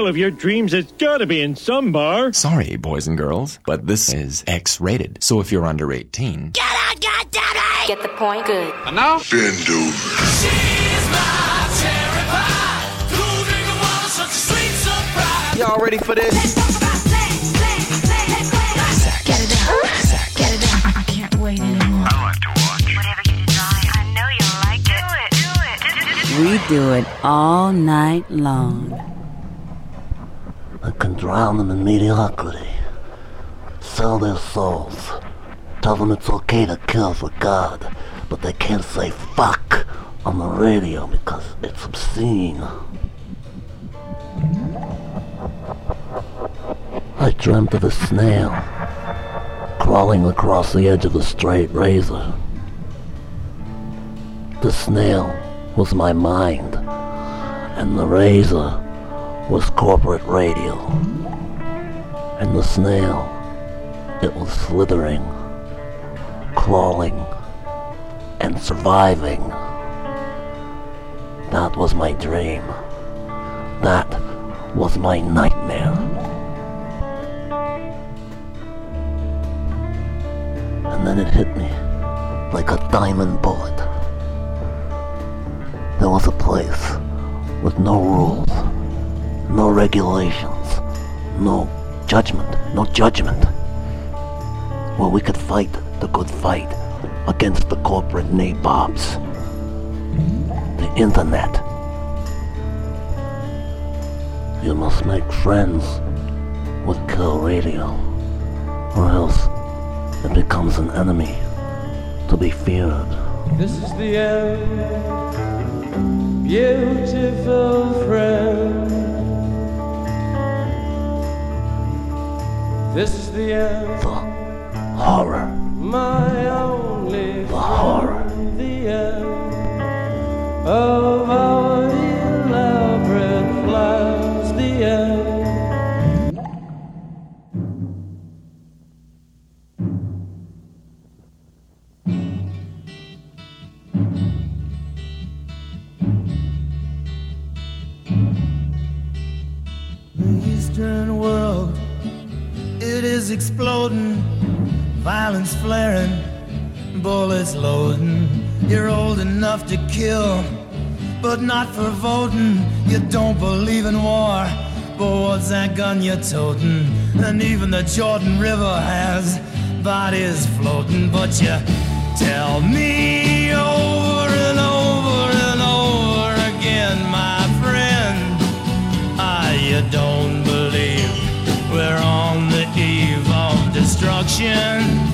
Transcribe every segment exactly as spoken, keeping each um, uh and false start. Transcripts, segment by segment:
all of your dreams, it's gotta be in some bar. Sorry, boys and girls, but this is X-rated. So if you're under eighteen... Get out, goddammit! Get the point? Good. And now? Bend over. She's my cherry pie. Cool drink of water, such a sweet surprise. Y'all ready for this? Zach, get it down. Zach, get it down. I can't wait anymore. I like to watch. Whatever you desire, I know you'll like it. Do it, do it. We do it all night long. I can drown them in mediocrity, sell their souls, tell them it's okay to kill for God, but they can't say fuck on the radio because it's obscene. I dreamt of a snail crawling across the edge of a straight razor. The snail was my mind, and the razor was corporate radio. And the snail, it was slithering, crawling, and surviving. That was my dream. That was my nightmare. And then it hit me like a diamond bullet. There was a place with no rules, no regulations, no judgment, no judgment, where we could fight the good fight against the corporate nabobs. The internet. You must make friends with Kill Radio, or else it becomes an enemy to be feared. This is the end, beautiful friend. This is the end. The horror. My only The horror. friend. The end of our elaborate plans. The end. The Eastern world, it is exploding, violence flaring, bullets loading. You're old enough to kill, but not for voting. You don't believe in war, but what's that gun you're toting? And even the Jordan River has bodies floating. But you tell me over and over and over again, my friend, ah, you don't believe we're on the eve of destruction.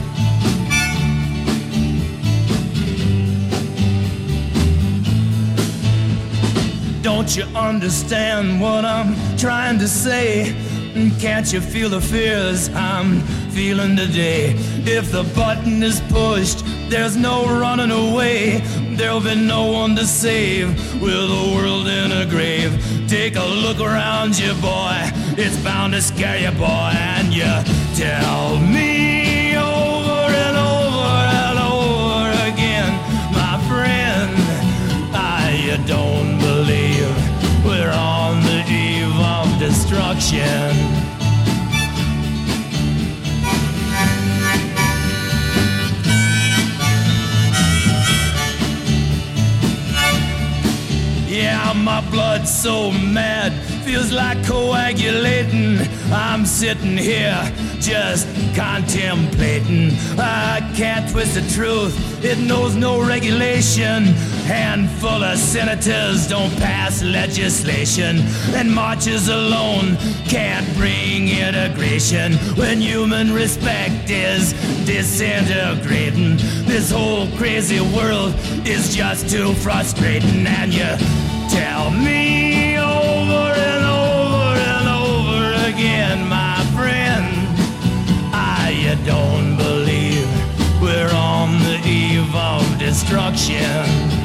Don't you understand what I'm trying to say? Can't you feel the fears I'm feeling today? If the button is pushed, there's no running away. There'll be no one to save with the world in a grave. Take a look around you, boy. It's bound to scare you, boy. And you tell me over and over and over again, my friend, I you don't believe we're on the eve of destruction. Yeah, my blood's so mad, feels like coagulating. I'm sitting here just contemplating. I can't twist the truth, it knows no regulation. Handful of senators don't pass legislation, and marches alone can't bring integration. When human respect is disintegrating, this whole crazy world is just too frustrating. And you tell me over and over and over again, my friend, I you don't believe we're on the eve of destruction.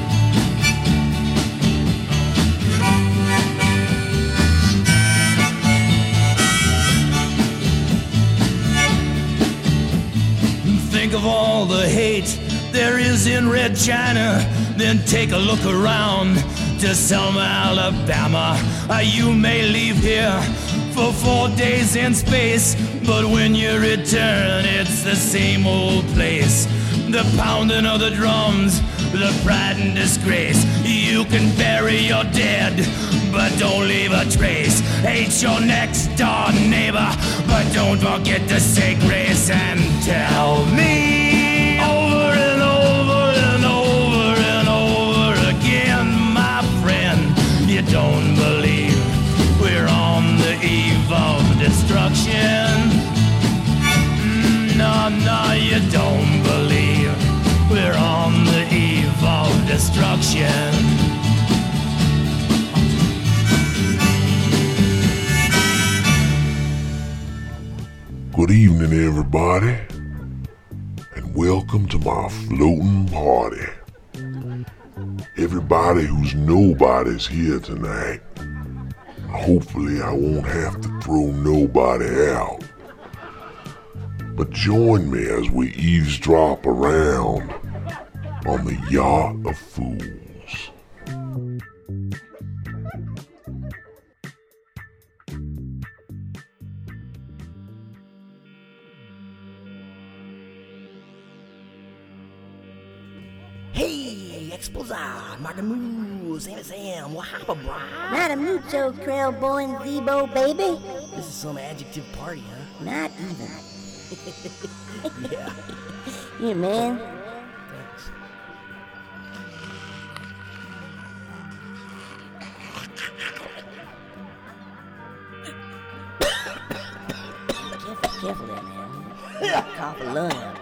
Think of all the hate there is in Red China, then take a look around to Selma, Alabama. Uh, you may leave here for four days in space, but when you return, it's the same old place. The pounding of the drums, the pride and disgrace. You can bury your dead, but don't leave a trace. Hate your next door neighbor, but don't forget to say grace. And tell me over and over and over and over again, my friend, you don't believe we're on the eve of destruction. Mm, no, no, you don't believe we're on the eve of destruction. Good evening, everybody, and welcome to my floating party. Everybody who's nobody's here tonight. Hopefully I won't have to throw nobody out. But join me as we eavesdrop around on the Yacht of Fools. Hey, Exposa, Margamoo, Sam Sam, Wahapa, brah. Not a mucho, Trail Boy and Zebo, baby. This is some adjective party, huh? Not even. Yeah. Yeah, man. Thanks. Careful, careful there, man. Cough a lung out.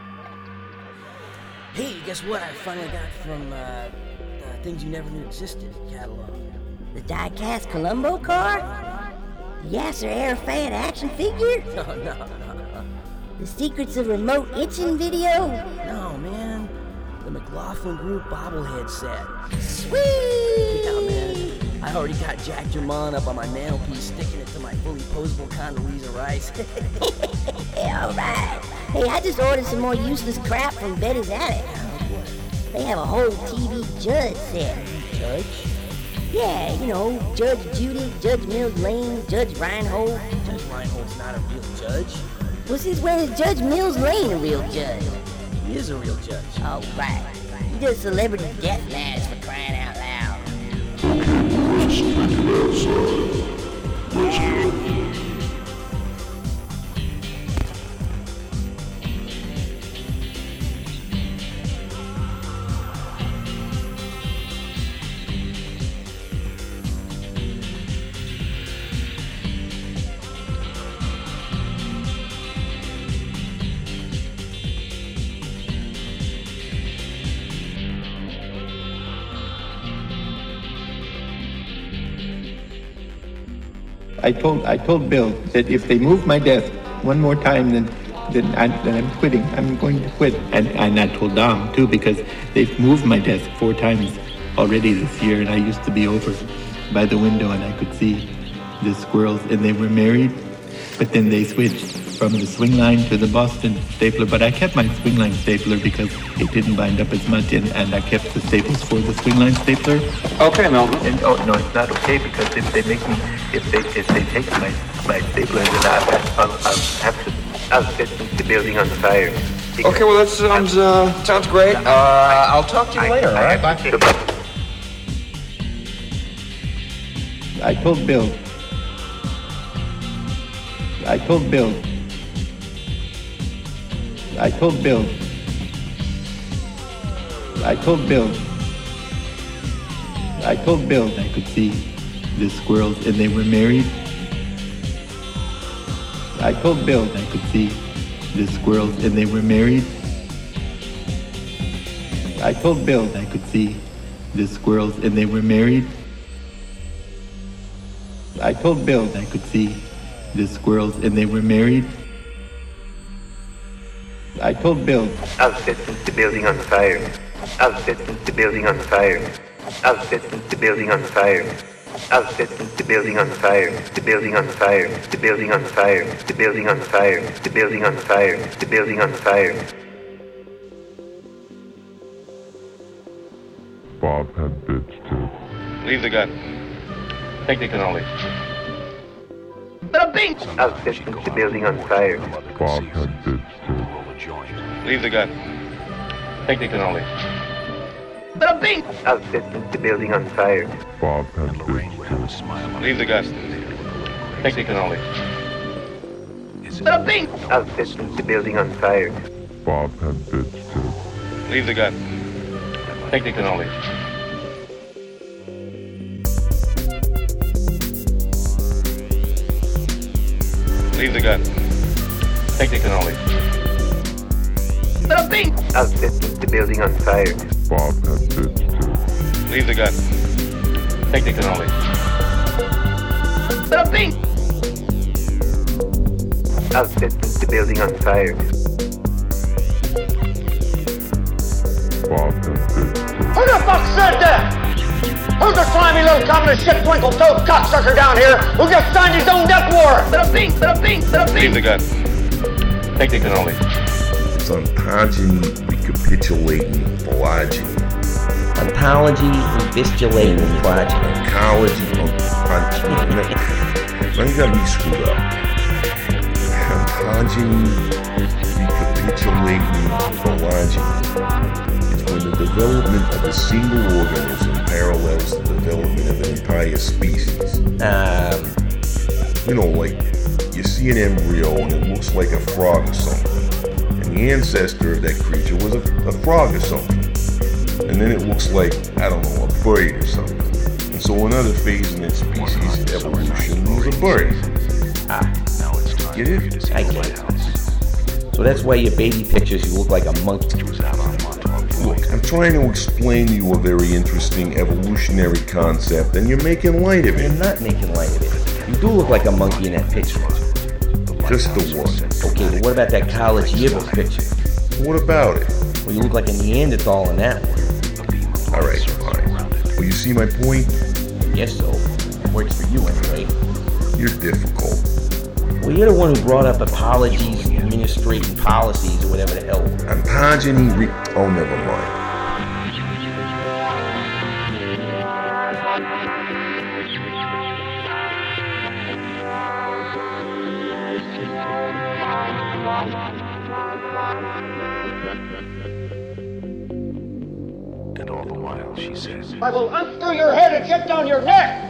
Hey, guess what I finally got from uh, uh, Things You Never Knew Existed catalog? The die-cast Columbo car? The Yasser Arafat action figure? No, no, no, no. The Secrets of Remote Itching video? No, man. The McLaughlin Group bobblehead set. Sweet! Yeah, man. I already got Jack German up on my mantelpiece, sticking it to my fully posable Condoleezza Rice. Yeah, alright. Hey, I just ordered some more useless crap from Betty's Attic. They have a whole T V Judge set. Judge? Yeah, you know, Judge Judy, Judge Mills Lane, Judge Reinhold. Judge Reinhold's not a real judge. Well, since when is Judge Mills Lane a real judge? He is a real judge. Oh, right. He does celebrity death match for crying out loud. I told I told Bill that if they move my desk one more time, then then, I, then I'm quitting. I'm going to quit. And, and I told Dom too, because they've moved my desk four times already this year, and I used to be over by the window and I could see the squirrels, and they were married, but then they switched from the swing line to the Boston stapler. But I kept my swing line stapler because it didn't bind up as much, and, and I kept the staples for the swing line stapler. Okay, Melvin. And oh no, it's not okay, because if they make me, if they if they take my my stapler, then I'll, I'll, I'll have to I'll set the building on fire. Okay, well that sounds uh, sounds great. Uh, I'll talk to you later. All right, bye. I told Bill. I told Bill. I told Bill. I told Bill. I told Bill I could see the squirrels, and they were married. I told Bill I could see the squirrels, and they were married. I told Bill I could see the squirrels, and they were married. I told Bill I could see the squirrels, and they were married. I told Bill. I'll set the building on fire. I'll set the building on fire. I'll set the building on fire. I'll set the building on fire. The building on fire. The building on fire. The building on fire. The building on fire. The building on fire. Bob had bitch tits. Leave the gun. Take the cannoli. I'll set the building on fire. Bob had bitch too. Leave the gun. Take the cannoli. I'll set the building on fire. Bob had bitch too. Leave the gun. Take the cannoli. I'll set the building on fire. Bob had bitch too. Leave the gun. Take the cannoli. Leave the gun. Take the cannoli. I'll set the building on fire. Bob had bitch too. Leave the gun. Take the cannoli. I'll set the building on fire. Bob had bitch too. Who the fuck said that? Who's the slimy little communist shit twinkle toed cocksucker down here who just signed his own death warrant? Leave the gun. Take the cannoli. It's ontogeny recapitulating phylogeny. Ontology revistulating phylogeny. Ecology ontogeny. Now you got me screwed up. Ontogeny recapitulating phylogeny. It's when the development of a single organism parallels the development of an entire species. Um, you know, like you see an embryo and it looks like a frog or something. And the ancestor of that creature was a, a frog or something. And then it looks like, I don't know, a bird or something. And so another phase in its species evolution was a bird. Ah, get it? I get it. So that's why your baby pictures you look like a monkey. Look, I'm trying to explain to you a very interesting evolutionary concept, and you're making light of it. You're not making light of it. You do look like a monkey in that picture. Just the one. Okay, but what about that college yearbook picture? What about it? Well, you look like a Neanderthal in that one. Alright, fine. Well, you see my point? Yes, so. It works for you anyway. You're difficult. Well, you're the one who brought up apologies, administrating policies, or whatever the hell. Ontogeny re- Oh, never mind. And all the while, she says, I will unscrew your head and get down your neck!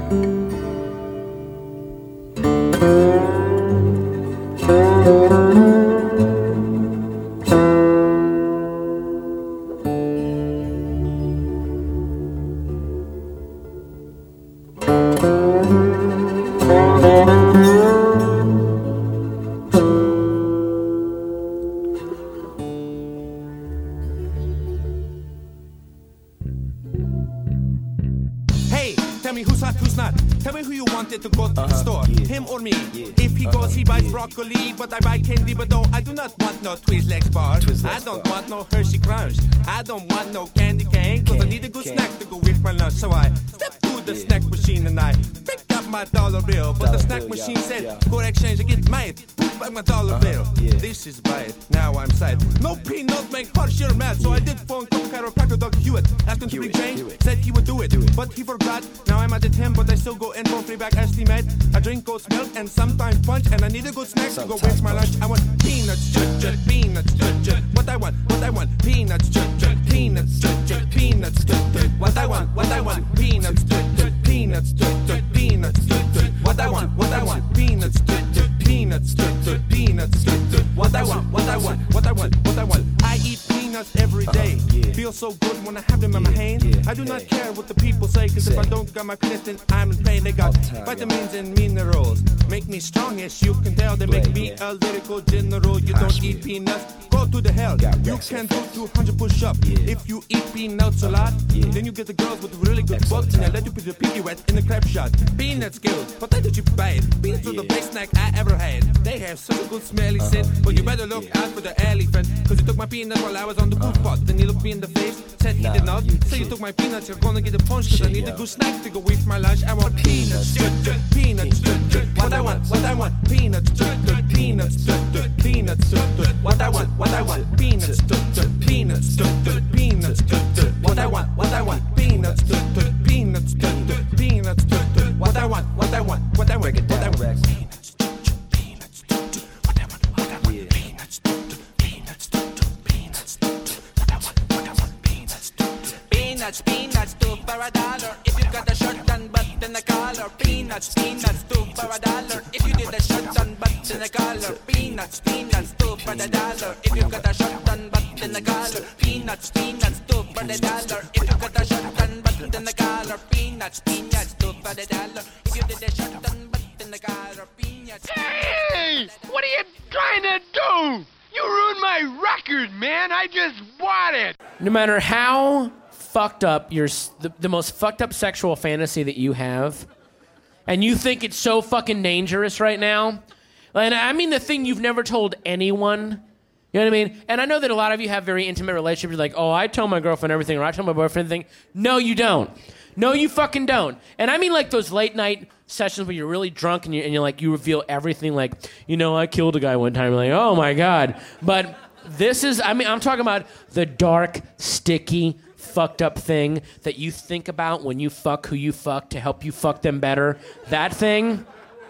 Hey, tell me who's hot, who's not. Tell me who you wanted to go to the store. Him or me. If he goes, he buys broccoli, but I buy candy. But no, I do not want no Twizzlers bar. I don't want no Hershey Crunch. I don't want no candy cane, cause I need a good snack to go with my lunch. So I step to the snack machine and I pick up my dollar bill. But the snack machine said, go exchange and get made. Put back my dollar bill. This is bad. Now I'm sad. No peanut make Harsher mad. So I did phone to chiropractor Doc Hewitt. Asked him to bring change. Said he would do it. But he forgot. Now I'm at the ten, but I still go in for free back estimate. I drink goat's milk and sometimes punch. And I need a good snack to go with my lunch. I want peanuts, jut, jut, peanuts, jut, jut. What I want, what I want, peanuts, jut, jut, peanuts, jut, jut, peanuts, jut, jut. What I want, what I want, peanuts, jut, jut, peanuts, jut, jut, peanuts, jut, jut. What I want, what I want, peanuts, jut, jut, peanuts, jut, jut, peanuts, jut, jut. What I want, what I want, what I want, what I want. I eat peanuts every day. Feel so good when I have them in my hand. I do not care what the people say, cause if I don't got my peanuts, then I'm in pain. They got vitamins and minerals. Make me strong, as you can tell. They make me a lyrical general. You don't eat peanuts, go to the hell. You can do two hundred push-up. If you eat peanuts a lot, then you get the girls with really good butts, and they let you put your piggy wet in the crab shot. Peanuts good, but they did you bad. Peanuts are the best snack I ever had. They have such a good smelly scent, but you better look out for the elephant, cause he took my peanuts while I was on the good pot. Then he looked me in the face, said he did not. So you took my peanuts, you're gonna get a punch, cause I need a good snack to go with my lunch. I want peanuts, peanuts, what I want, what I want, peanuts, peanuts, peanuts, what I want, what I want, peanuts, peanuts, peanuts, what I want, what I want, peanuts, peanuts, peanuts, what I want, what I want, what I want, what I want, peanuts, peanuts, what I want, what I want, peanuts, peanuts, peanuts, what I want, what I want, peanuts, peanuts, peanuts, two for a dollar. If you got a shirt and button a collar, peanuts, peanuts, two for a dollar. If you did a shirt and button a collar, peanuts, peanuts, two for the dollar. If you got a shirt and button a collar, peanuts, peanuts, two for the dollar. If you got a shirt and button a collar, peanuts, peanuts, two for the dollar. If you did a shirt and button a collar, peanuts. Hey, what are you trying to do? You ruined my record, man. I just bought it. No matter how fucked up your the, the most fucked up sexual fantasy that you have, and you think it's so fucking dangerous right now, and I mean the thing you've never told anyone, you know what I mean? And I know that a lot of you have very intimate relationships. You're like, oh, I tell my girlfriend everything, or I tell my boyfriend everything. No, you don't. No, you fucking don't. And I mean like those late night sessions where you're really drunk and, you, and you're like, you reveal everything, like, you know, I killed a guy one time. You're like, oh my God. But this is, I mean, I'm talking about the dark, sticky, fucked up thing that you think about when you fuck who you fuck to help you fuck them better. That thing,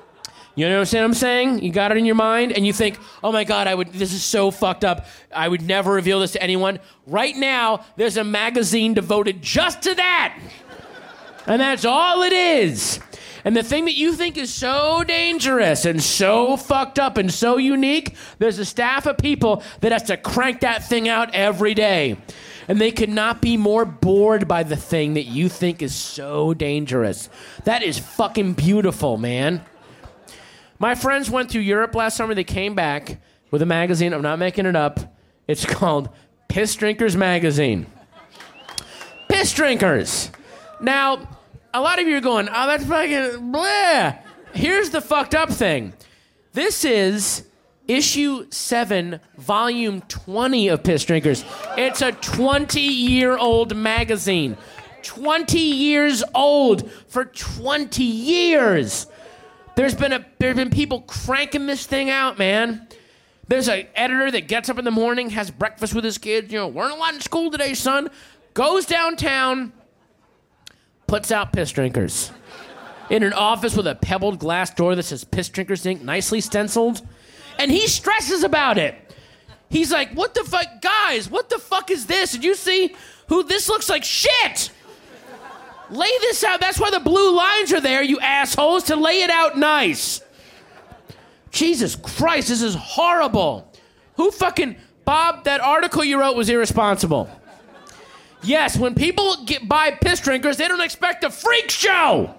you know what I'm saying? You got it in your mind and you think, oh my God, I would. This is so fucked up. I would never reveal this to anyone. Right now, there's a magazine devoted just to that. And that's all it is. And the thing that you think is so dangerous and so fucked up and so unique, there's a staff of people that has to crank that thing out every day. And they could not be more bored by the thing that you think is so dangerous. That is fucking beautiful, man. My friends went to Europe last summer. They came back with a magazine. I'm not making it up. It's called Piss Drinkers Magazine. Piss Drinkers. Now, a lot of you are going, oh, that's fucking blah. Here's the fucked up thing. This is issue seven, volume twenty of Piss Drinkers. It's a twenty-year-old magazine. twenty years old. For twenty years. There's been a there's been people cranking this thing out, man. There's an editor that gets up in the morning, has breakfast with his kids. You know, we're not in school today, son. Goes downtown, puts out Piss Drinkers. In an office with a pebbled glass door that says Piss Drinkers Incorporated, nicely stenciled. And he stresses about it. He's like, what the fuck? Guys, what the fuck is this? Did you see who this looks like? Shit! Lay this out. That's why the blue lines are there, you assholes, to lay it out nice. Jesus Christ, this is horrible. Who fucking... Bob, that article you wrote was irresponsible. Yes, when people get buy piss drinkers, they don't expect a freak show.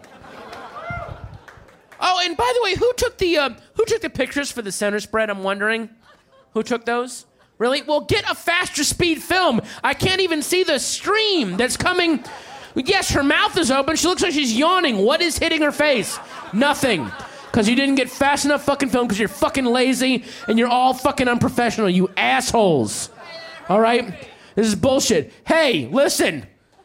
Oh, and by the way, who took the uh, who took the pictures for the center spread? I'm wondering. Who took those? Really? Well, get a faster speed film. I can't even see the stream that's coming. Yes, her mouth is open. She looks like she's yawning. What is hitting her face? Nothing. Because you didn't get fast enough fucking film because you're fucking lazy and you're all fucking unprofessional, you assholes. All right? This is bullshit. Hey, listen.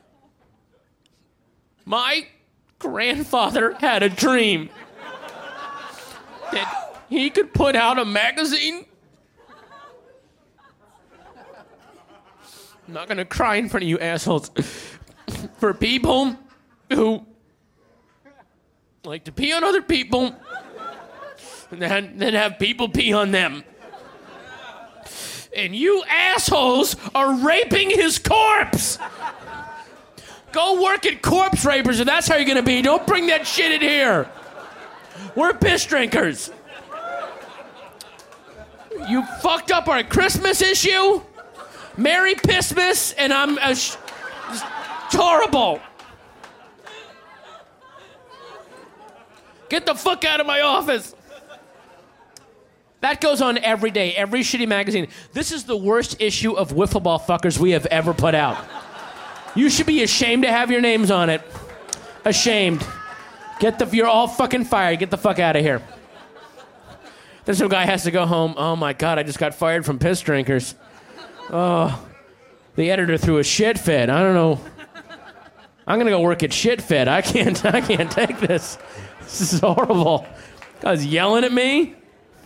My grandfather had a dream that he could put out a magazine. I'm not going to cry in front of you assholes. For people who like to pee on other people and then, then have people pee on them. And you assholes are raping his corpse. Go work at Corpse Rapers if that's how you're going to be. Don't bring that shit in here. We're piss drinkers. You fucked up our Christmas issue. Merry Pissmas, and I'm... Uh, sh- it's horrible. Get the fuck out of my office. That goes on every day, every shitty magazine. This is the worst issue of Wiffle Ball Fuckers we have ever put out. You should be ashamed to have your names on it. Ashamed. Get the, you're all fucking fired. Get the fuck out of here. Then some guy has to go home. Oh my God, I just got fired from Piss Drinkers. Oh, the editor threw a shit fit. I don't know. I'm gonna go work at Shit Fit. I can't. I can't take this. This is horrible. Guy's yelling at me.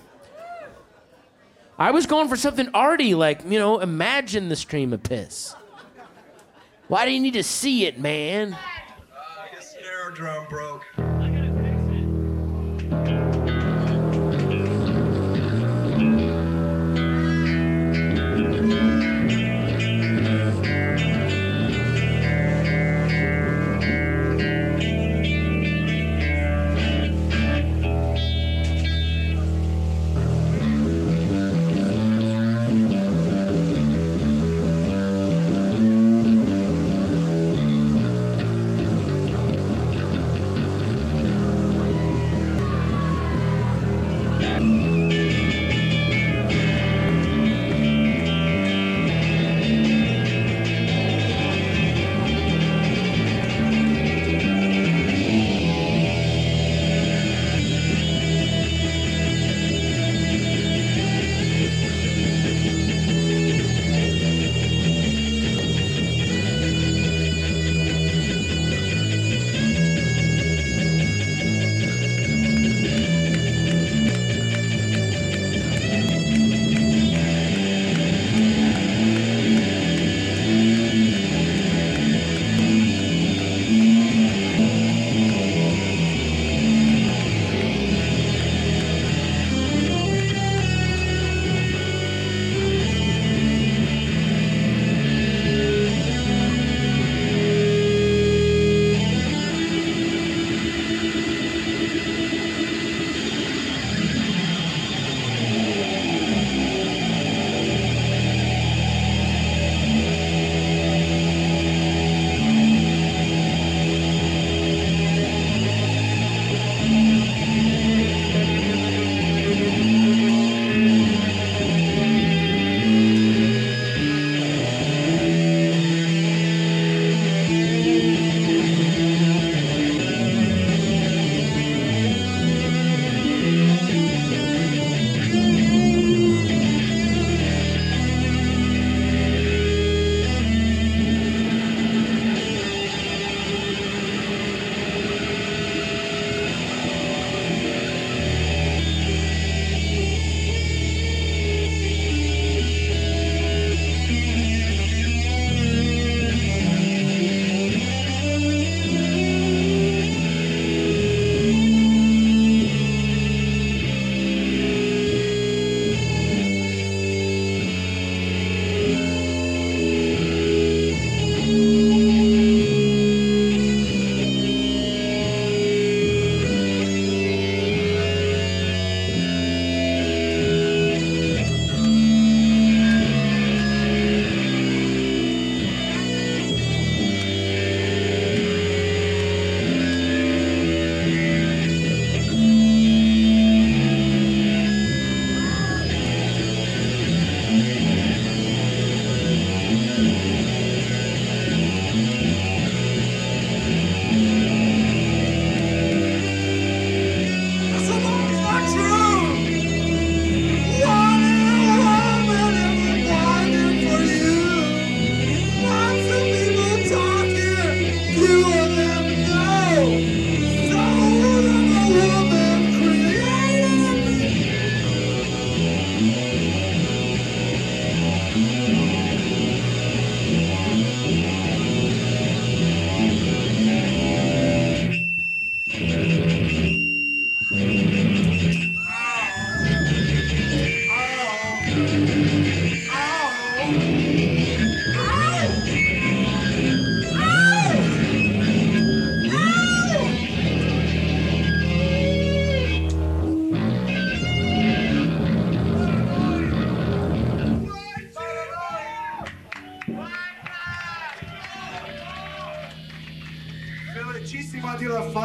I was going for something arty, like, you know, imagine the stream of piss. Why do you need to see it, man? Uh, I guess the snare drum broke.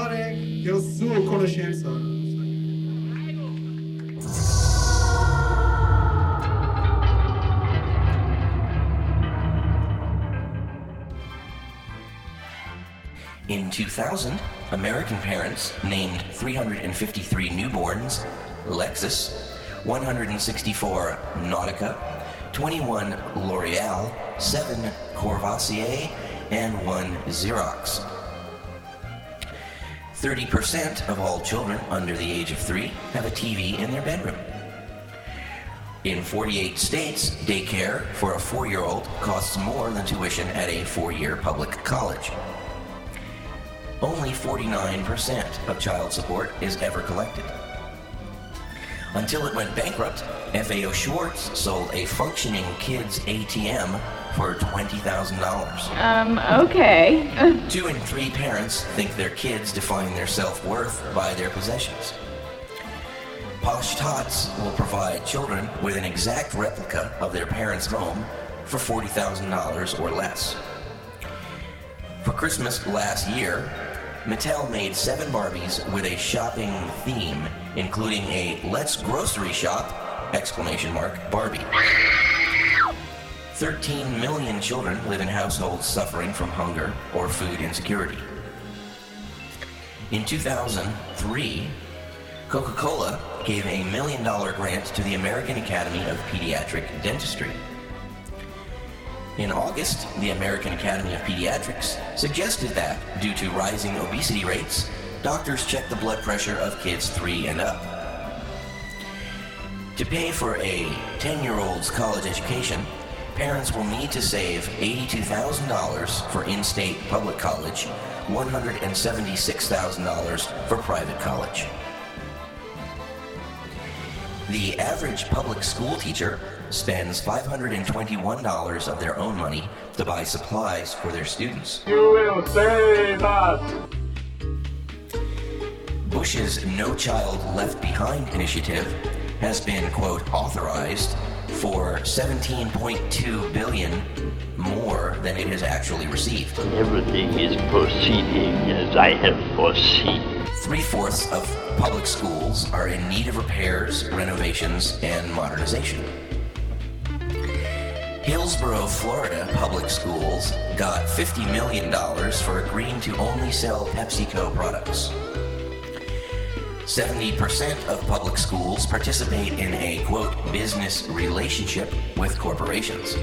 fare che ho sua conoscenza. In two thousand, American parents named three hundred fifty-three newborns Lexus, one hundred sixty-four Nautica, twenty-one L'Oreal, seven Courvoisier, and one Xerox. thirty percent of all children under the age of three have a T V in their bedroom. In forty-eight states, daycare for a four-year-old costs more than tuition at a four-year public college. Only forty-nine percent of child support is ever collected. Until it went bankrupt, F A O Schwartz sold a functioning kids A T M for twenty thousand dollars. Um, okay. Two in three parents think their kids define their self-worth by their possessions. Posh Tots will provide children with an exact replica of their parents' home for forty thousand dollars or less. For Christmas last year, Mattel made seven Barbies with a shopping theme, including a Let's Grocery Shop! Exclamation mark Barbie. thirteen million children live in households suffering from hunger or food insecurity. In two thousand three, Coca-Cola gave a million dollar grant to the American Academy of Pediatric Dentistry. In August, the American Academy of Pediatrics suggested that, due to rising obesity rates, doctors check the blood pressure of kids three and up. To pay for a ten-year-old's college education, parents will need to save eighty-two thousand dollars for in-state public college, one hundred seventy-six thousand dollars for private college. The average public school teacher spends five hundred twenty-one dollars of their own money to buy supplies for their students. You will save us! Bush's No Child Left Behind initiative has been, quote, authorized for seventeen point two billion dollars more than it has actually received. Everything is proceeding as I have foreseen. Three-fourths of public schools are in need of repairs, renovations, and modernization. Hillsborough, Florida public schools got fifty million dollars for agreeing to only sell PepsiCo products. seventy percent of public schools participate in a, quote, business relationship with corporations.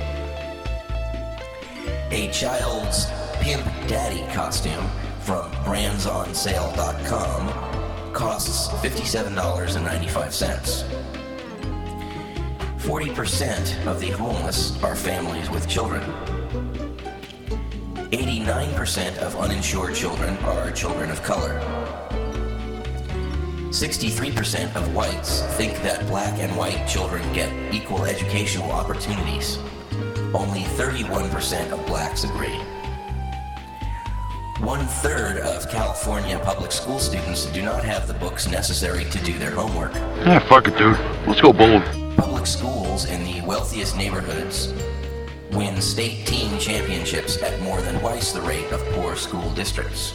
A child's Pimp Daddy costume from brands on sale dot com costs fifty-seven dollars and ninety-five cents. forty percent of the homeless are families with children. eighty-nine percent of uninsured children are children of color. sixty-three percent of whites think that black and white children get equal educational opportunities. Only thirty-one percent of blacks agree. One-third of California public school students do not have the books necessary to do their homework. Ah, fuck it, dude. Let's go bold. Public schools in the wealthiest neighborhoods win state teen championships at more than twice the rate of poor school districts.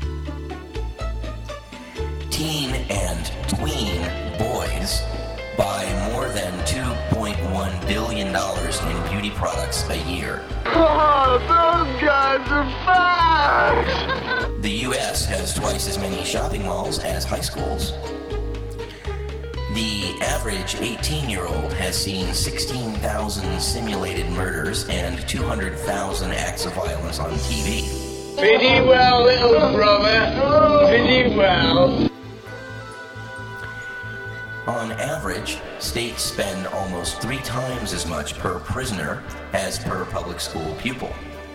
Teen and tween boys buy more than two point one billion dollars in beauty products a year. Oh, those guys are fast! The U S has twice as many shopping malls as high schools. The average eighteen-year-old has seen sixteen thousand simulated murders and two hundred thousand acts of violence on T V. Pretty well, little brother. Pretty well. On average, states spend almost three times as much per prisoner as per public school pupil.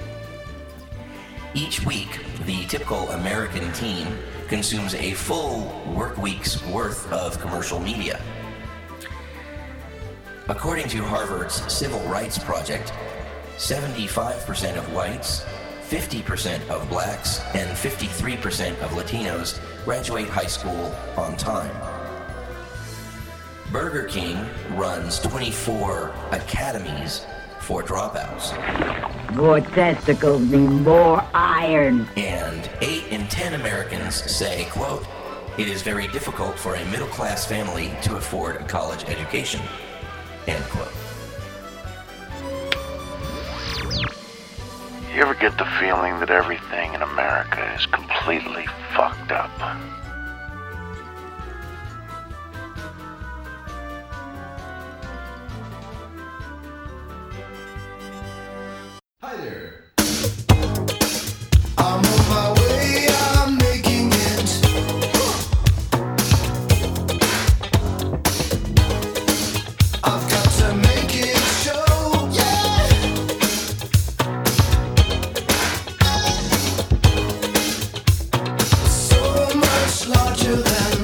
Each week, the typical American teen consumes a full work week's worth of commercial media. According to Harvard's Civil Rights Project, seventy-five percent of whites, fifty percent of blacks, and fifty-three percent of Latinos graduate high school on time. Burger King runs twenty-four academies for dropouts. More testicles mean more iron. And eight in ten Americans say, quote, it is very difficult for a middle-class family to afford a college education, end quote. You ever get the feeling that everything in America is completely fucked up? Hi there. I'm on my way, I'm making it. I've got to make it show, yeah. So much larger than